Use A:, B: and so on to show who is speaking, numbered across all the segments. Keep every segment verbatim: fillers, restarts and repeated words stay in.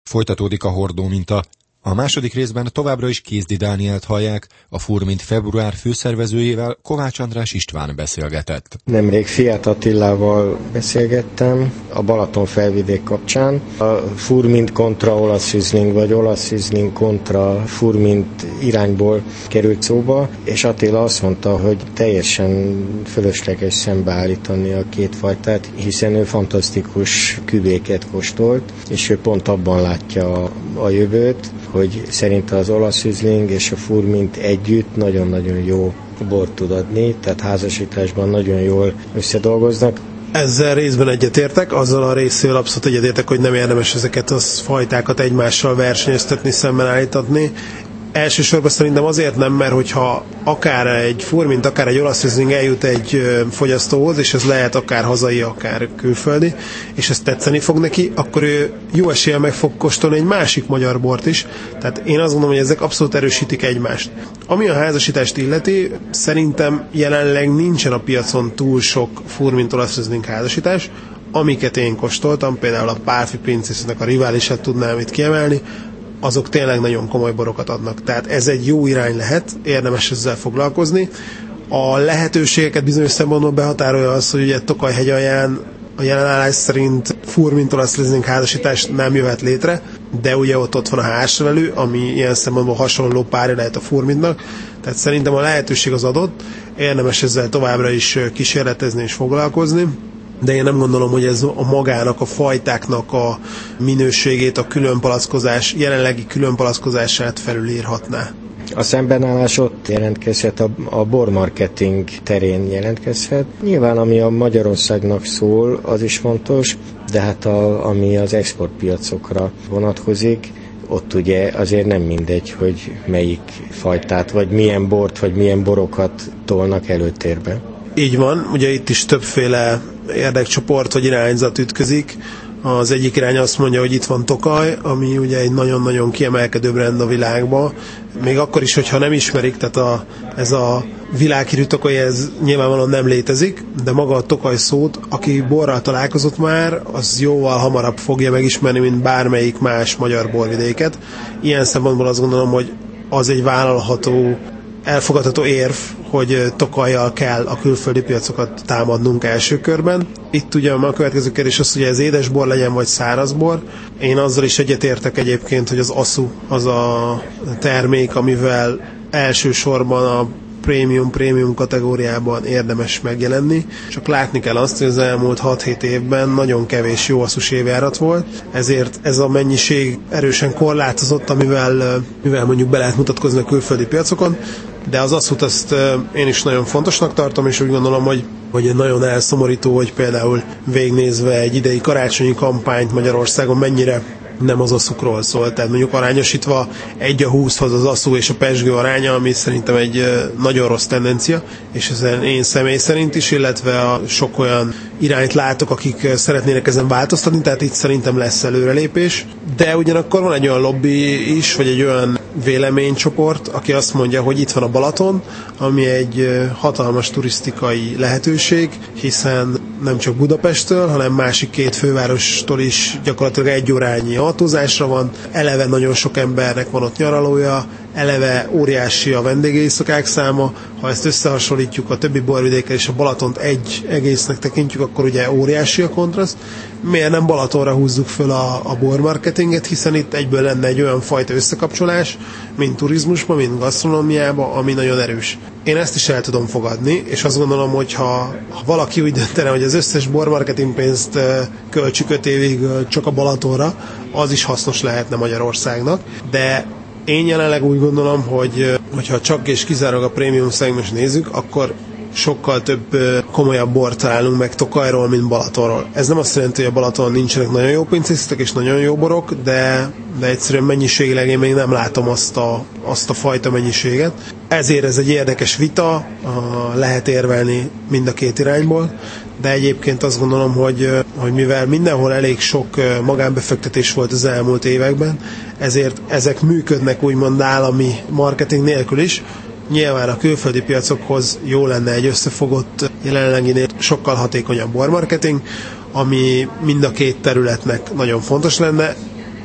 A: Folytatódik a hordó minta. A második részben továbbra is Kézdi Dánielt hallják, a Furmint február főszervezőjével, Kovács András István beszélgetett.
B: Nemrég Fiat Attilával beszélgettem a Balaton felvidék kapcsán. A Furmint kontra olasz üzling, vagy olasz üzling kontra Furmint irányból került szóba, és Attila azt mondta, hogy teljesen fölösleges szembeállítani a két fajtát, hiszen ő fantasztikus küvéket kóstolt, és ő pont abban látja a, a jövőt, hogy szerint az olasz üzling és a Furmint együtt nagyon-nagyon jó bort tud adni, tehát házasításban nagyon jól összedolgoznak.
C: Ezzel részben egyetértek, azzal a részével abszolút egyetértek, hogy nem érdemes ezeket a fajtákat egymással versenyeztetni, szemben állítatni. Elsősorban szerintem azért nem, mert hogyha akár egy Furmint, akár egy olasz rizling eljut egy fogyasztóhoz, és ez lehet akár hazai, akár külföldi, és ez tetszeni fog neki, akkor ő jó eséllyel meg fog kóstolni egy másik magyar bort is. Tehát én azt gondolom, hogy ezek abszolút erősítik egymást. Ami a házasítást illeti, szerintem jelenleg nincsen a piacon túl sok Furmint olasz rizling házasítás, amiket én kóstoltam, például a Pálffy Princessnek a riválisát tudnám itt kiemelni, azok tényleg nagyon komoly borokat adnak. Tehát ez egy jó irány lehet, érdemes ezzel foglalkozni. A lehetőségeket bizonyos szempontból behatárolja az, hogy ugye Tokaj-hegyalján a jelenállás szerint Furmint olasz rizling házasítás nem jöhet létre, de ugye ott, ott van a házsvelő, ami ilyen szempontból hasonló párja lehet a Furmintnak. Tehát szerintem a lehetőség az adott, érdemes ezzel továbbra is kísérletezni és foglalkozni. De én nem gondolom, hogy ez a magának, a fajtáknak a minőségét, a különpalackozás, jelenlegi különpalackozását felülírhatná.
B: A szembenállás ott jelentkezhet, a, a bormarketing terén jelentkezhet. Nyilván, ami a Magyarországnak szól, az is fontos, de hát a, ami az exportpiacokra vonatkozik, ott ugye azért nem mindegy, hogy melyik fajtát, vagy milyen bort, vagy milyen borokat tolnak előtérbe.
C: Így van, ugye itt is többféle érdekcsoport vagy irányzat ütközik. Az egyik irány azt mondja, hogy itt van Tokaj, ami ugye egy nagyon-nagyon kiemelkedő brand a világban. Még akkor is, hogyha nem ismerik, tehát a, ez a világhírű Tokaj, ez nyilvánvalóan nem létezik, de maga a Tokaj szót, aki borral találkozott már, az jóval hamarabb fogja megismerni, mint bármelyik más magyar borvidéket. Ilyen szempontból azt gondolom, hogy az egy vállalható, elfogadható érv, hogy Tokajjal kell a külföldi piacokat támadnunk első körben. Itt ugye a következő kérdés az, hogy ez édesbor legyen, vagy szárazbor. Én azzal is egyetértek egyébként, hogy az aszú az a termék, amivel elsősorban a prémium-prémium kategóriában érdemes megjelenni. Csak látni kell azt, hogy az elmúlt hat-hét évben nagyon kevés jó aszus évjárat volt, ezért ez a mennyiség erősen korlátozott, amivel, mivel mondjuk be lehet mutatkozni a külföldi piacokon, de az aszút azt én is nagyon fontosnak tartom, és úgy gondolom, hogy, hogy nagyon elszomorító, hogy például végignézve egy idei karácsonyi kampányt Magyarországon mennyire nem az aszukról szól, tehát mondjuk arányosítva egy a húszhoz az aszú és a pezsgő aránya, ami szerintem egy nagyon rossz tendencia, és ezen én személy szerint is, illetve a sok olyan irányt látok, akik szeretnének ezen változtatni, tehát itt szerintem lesz előrelépés, de ugyanakkor van egy olyan lobby is, vagy egy olyan véleménycsoport, aki azt mondja, hogy itt van a Balaton, ami egy hatalmas turisztikai lehetőség, hiszen nem csak Budapesttől, hanem másik két fővárostól is gyakorlatilag egy órányi autózásra van, eleve nagyon sok embernek van ott nyaralója, eleve óriási a vendégéjszakák száma, ha ezt összehasonlítjuk a többi borvidékkel és a Balatont egy egésznek tekintjük, akkor ugye óriási a kontraszt. Miért nem Balatonra húzzuk föl a, a bormarketinget, hiszen itt egyből lenne egy olyan fajta összekapcsolás, mint turizmusban, mint gasztronómiában, ami nagyon erős. Én ezt is el tudom fogadni, és azt gondolom, hogy ha, ha valaki úgy döntene, hogy az összes bormarketing pénzt költsük öt évig csak a Balatonra, az is hasznos lehetne Magyarországnak, de én jelenleg úgy gondolom, hogy hogyha csak és kizárólag a prémium szegmens nézzük, akkor sokkal több komolyabb bort találunk meg Tokajról, mint Balatonról. Ez nem azt jelenti, hogy a Balatonon nincsenek nagyon jó pincészetek és nagyon jó borok, de, de egyszerűen mennyiségileg én még nem látom azt a, azt a fajta mennyiséget. Ezért ez egy érdekes vita, lehet érvelni mind a két irányból, de egyébként azt gondolom, hogy, hogy mivel mindenhol elég sok magánbefektetés volt az elmúlt években, ezért ezek működnek úgymond állami marketing nélkül is. Nyilván a külföldi piacokhoz jó lenne egy összefogott, jelenleginél sokkal hatékonyabb bormarketing, ami mind a két területnek nagyon fontos lenne.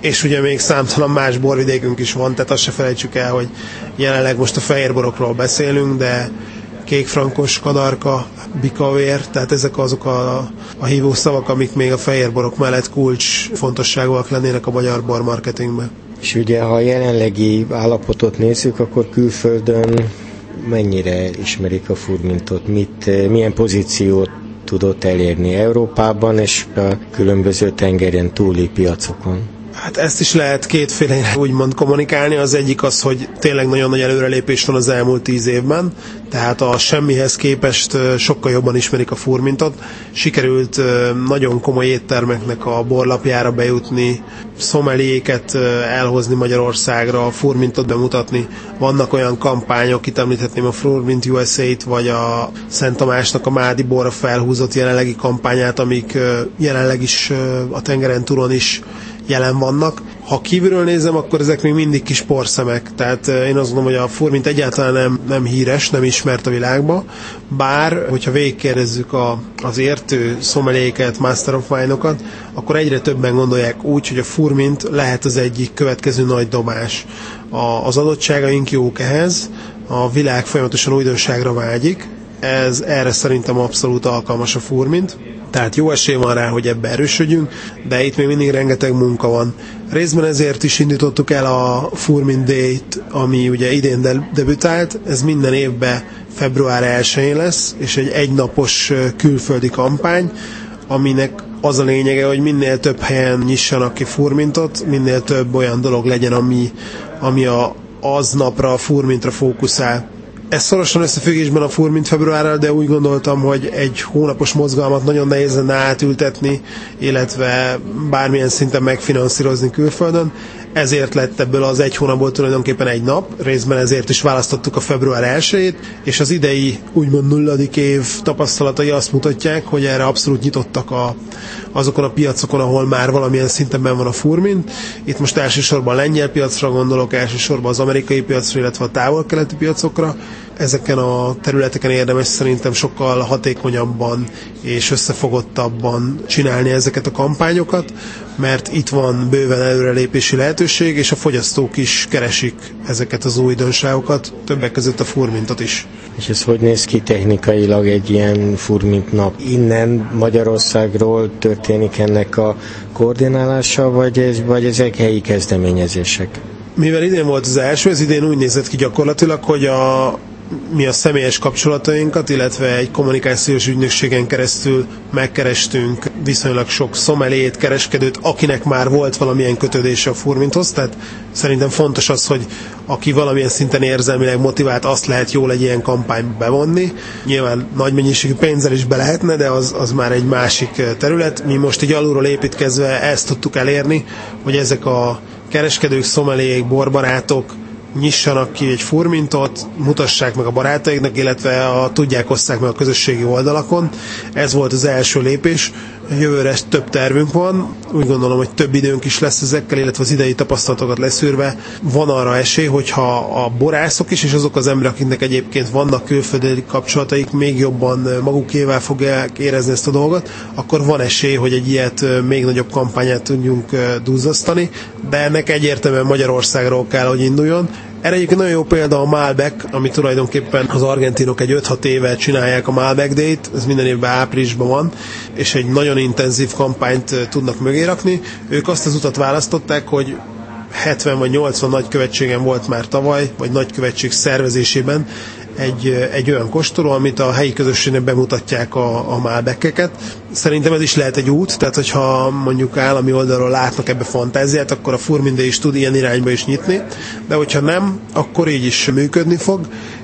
C: és ugye még számtalan más borvidékünk is van, tehát azt se felejtsük el, hogy jelenleg most a fehérborokról beszélünk, de kékfrankos, kadarka, bikavér, tehát ezek azok a, a hívószavak, amik még a fehérborok mellett kulcs fontosságúak lennének a magyar bormarketingben.
B: És ugye, ha a jelenlegi állapotot nézzük, akkor külföldön mennyire ismerik a furmintot, mit, milyen pozíciót tudott elérni Európában és a különböző tengeren túli piacokon?
C: Hát ezt is lehet kétféle úgymond kommunikálni. Az egyik az, hogy tényleg nagyon nagy előrelépés van az elmúlt tíz évben, tehát a semmihez képest sokkal jobban ismerik a furmintot. Sikerült nagyon komoly éttermeknek a borlapjára bejutni, szomeliéket elhozni Magyarországra, a furmintot bemutatni. Vannak olyan kampányok, itt említhetném a Furmint u es á-t, vagy a Szent Tamásnak a Mádi borra felhúzott jelenlegi kampányát, amik jelenleg is a tengeren túlon is jelen vannak. Ha kívülről nézem, akkor ezek még mindig kis porszemek. Tehát én azt gondolom, hogy a furmint egyáltalán nem, nem híres, nem ismert a világba. Bár, hogyha végigkérdezzük a, az értő szomeliéket, Master of Wine-okat, akkor egyre többen gondolják úgy, hogy a furmint lehet az egyik következő nagy dobás. A, az adottságaink jók ehhez, a világ folyamatosan újdonságra vágyik, ez erre szerintem abszolút alkalmas a furmint. Tehát jó esély van rá, hogy ebbe erősödjünk, de itt még mindig rengeteg munka van. Részben ezért is indítottuk el a Furmint Day-t, ami ugye idén debütált, ez minden évben február elsején lesz, és egy egynapos külföldi kampány, aminek az a lényege, hogy minél több helyen nyissanak ki furmintot, minél több olyan dolog legyen, ami, ami a, aznapra, a furmintra fókuszál. Ez szorosan összefüggésben a Furmint februárral, de úgy gondoltam, hogy egy hónapos mozgalmat nagyon nehéz lenne átültetni, illetve bármilyen szinten megfinanszírozni külföldön. Ezért lett ebből az egy hónapból tulajdonképpen egy nap, részben ezért is választottuk a február elsejét, és az idei úgymond nulladik év tapasztalatai azt mutatják, hogy erre abszolút nyitottak a, azokon a piacokon, ahol már valamilyen szinten benn van a furmint. Itt most elsősorban a lengyel piacra gondolok, elsősorban az amerikai piacra, illetve a távol-keleti piacokra. Ezeken a területeken érdemes szerintem sokkal hatékonyabban és összefogottabban csinálni ezeket a kampányokat, mert itt van bőven előrelépési lehetőség, és a fogyasztók is keresik ezeket az újdonságokat, többek között a furmintot is.
B: És ez hogy néz ki technikailag egy ilyen furmint nap? Innen Magyarországról történik ennek a koordinálása, vagy, ez, vagy ezek helyi kezdeményezések?
C: Mivel idén volt az első, ez idén úgy nézett ki gyakorlatilag, hogy a mi a személyes kapcsolatainkat, illetve egy kommunikációs ügynökségen keresztül megkerestünk viszonylag sok szomeliét, kereskedőt, akinek már volt valamilyen kötődése a furminthoz, tehát szerintem fontos az, hogy aki valamilyen szinten érzelmileg motivált, azt lehet jól egy ilyen kampányba bevonni. Nyilván nagy mennyiségű pénzzel is be lehetne, de az, az már egy másik terület. Mi most így alulról építkezve ezt tudtuk elérni, hogy ezek a kereskedők, szomeliék, borbarátok nyissanak ki egy furmintot, mutassák meg a barátaiknak, illetve a, tudják, osszák meg a közösségi oldalakon. Ez volt az első lépés. Jövőre több tervünk van. Úgy gondolom, hogy több időnk is lesz ezekkel, illetve az idei tapasztalatokat leszűrve. Van arra esély, hogyha a borászok is, és azok az emberek, akiknek egyébként vannak külföldi kapcsolataik, még jobban magukével fogják érezni ezt a dolgot, akkor van esély, hogy egy ilyet még nagyobb kampányát tudjunk duzzasztani, de ennek egyértelműen Magyarországról kell, hogy induljon. Erre egyébként nagyon jó példa a Malbec, ami tulajdonképpen az argentinok egy öt-hat éve csinálják a Malbec Day-t, ez minden évben áprilisban van, és egy nagyon intenzív kampányt tudnak mögé rakni. Ők azt az utat választották, hogy hetven vagy nyolcvan nagykövetségen volt már tavaly, vagy nagykövetség szervezésében egy, egy olyan kóstoló, amit a helyi közösségnek bemutatják a, a Malbeceket. Szerintem ez is lehet egy út, tehát hogyha mondjuk állami oldalról látnak ebbe fantáziát, akkor a Furmint Day is tud ilyen irányba is nyitni, de hogyha nem, akkor így is működni fog,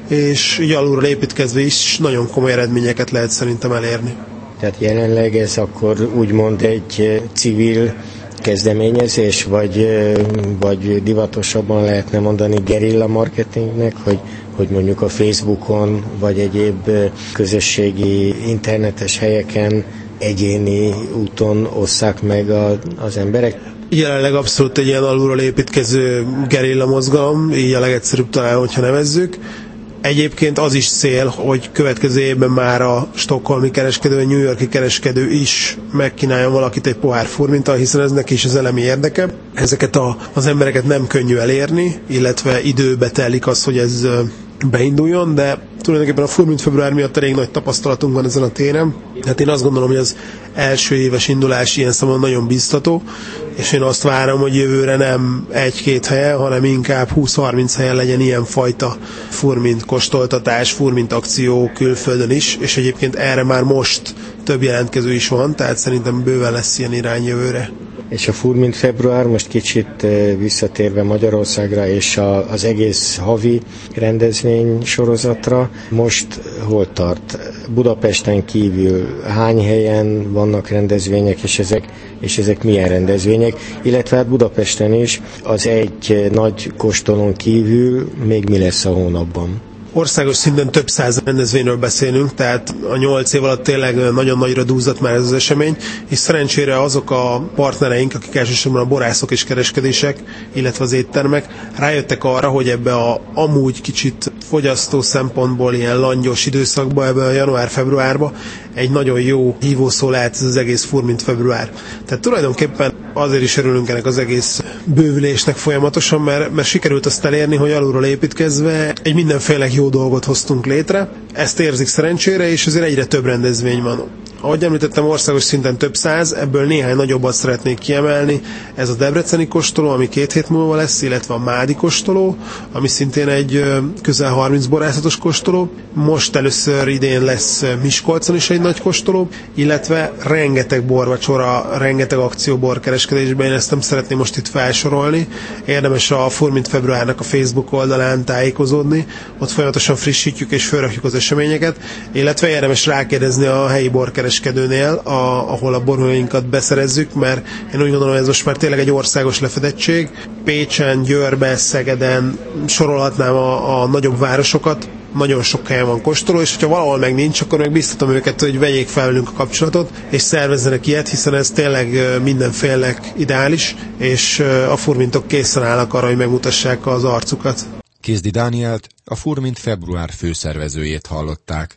C: és így alulról építkezve is nagyon komoly eredményeket lehet szerintem elérni.
B: Tehát jelenleg ez akkor úgymond egy civil kezdeményezés, vagy, vagy divatosabban lehetne mondani gerilla marketingnek, hogy, hogy mondjuk a Facebookon, vagy egyéb közösségi internetes helyeken egyéni úton osszák meg a, az emberek?
C: Jelenleg abszolút egy ilyen alulról építkező gerilla mozgalom, így a legegyszerűbb talán, hogyha nevezzük. Egyébként az is cél, hogy következő évben már a stockholmi kereskedő, a New Yorki kereskedő is megkínáljon valakit egy pohár furminttal, hiszen ez neki is az elemi érdeke. Ezeket a, az embereket nem könnyű elérni, illetve időbe telik az, hogy ez beinduljon, de tulajdonképpen a Furmint február miatt elég nagy tapasztalatunk van ezen a téren. Hát én azt gondolom, hogy az első éves indulás ilyen szempontból nagyon biztató, és én azt várom, hogy jövőre nem egy-két helyen, hanem inkább húsz-harminc helyen legyen ilyen fajta Furmint kóstoltatás, Furmint akció külföldön is, és egyébként erre már most több jelentkező is van, tehát szerintem bőven lesz ilyen irány jövőre.
B: És a Furmint február most kicsit visszatérve Magyarországra és a, az egész havi rendezvény sorozatra, most hol tart? Budapesten kívül hány helyen vannak rendezvények, és ezek, és ezek milyen rendezvények? Illetve hát Budapesten is az egy nagy kóstolón kívül még mi lesz a hónapban?
C: Országos szinten több száz rendezvényről beszélünk, tehát a nyolc év alatt tényleg nagyon nagyra dúzzadt már ez az esemény, és szerencsére azok a partnereink, akik elsősorban a borászok és kereskedések, illetve az éttermek rájöttek arra, hogy ebbe a amúgy kicsit fogyasztó szempontból ilyen langyos időszakba, ebbe a január-februárba egy nagyon jó hívószó lehet ez az egész Furmint február. Tehát tulajdonképpen azért is örülünk ennek az egész bővülésnek folyamatosan, mert, mert sikerült azt elérni, hogy alulról építkezve egy mindenféle jó dolgot hoztunk létre. Ezt érzik szerencsére, és azért egyre több rendezvény van. Ahogy említettem, országos szinten több száz, ebből néhány nagyobbat szeretnék kiemelni. Ez a debreceni kóstoló, ami két hét múlva lesz, illetve a mádi kóstoló, ami szintén egy közel harminc borászatos kóstoló. Most először idén lesz Miskolcon is egy nagy kóstoló, illetve rengeteg borvacsora, rengeteg akcióbor kereskedésben. Én ezt nem szeretném most itt felsorolni. Érdemes a Furmint februárnak a Facebook oldalán tájékozódni. Ott folyamatosan frissítjük és felrakjuk az eseményeket, illetve érdemes rákérdezni a helyi borkereskedőnél, a, ahol a borjainkat beszerezzük, mert én úgy gondolom, hogy ez most már tényleg egy országos lefedettség. Pécsen, Győrben, Szegeden sorolhatnám a, a nagyobb városokat, nagyon sok helyen van kóstoló, és hogyha valahol meg nincs, akkor meg biztatom őket, hogy vegyék fel velünk a kapcsolatot, és szervezzenek ilyet, hiszen ez tényleg mindenfélek ideális, és a furmintok készen állnak arra, hogy megmutassák az arcukat.
A: Kézdi Dánielt, a Furmint február főszervezőjét hallották.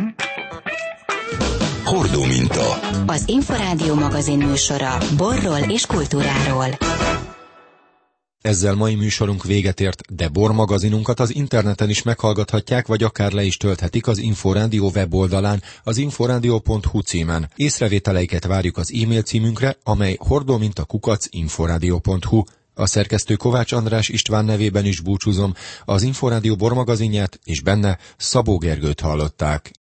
D: Hordó minta.
E: Az Inforádió magazin műsora borról és kultúráról.
A: Ezzel mai műsorunk véget ért, de bormagazinunkat az interneten is meghallgathatják, vagy akár le is tölthetik az Inforádió weboldalán, az inforádió pont hu címen. Észrevételeiket várjuk az e-mail címünkre, amely hordóminta kukac inforádió pont hu. A szerkesztő Kovács András István nevében is búcsúzom, az Inforádió bormagazinját és benne Szabó Gergőt hallották.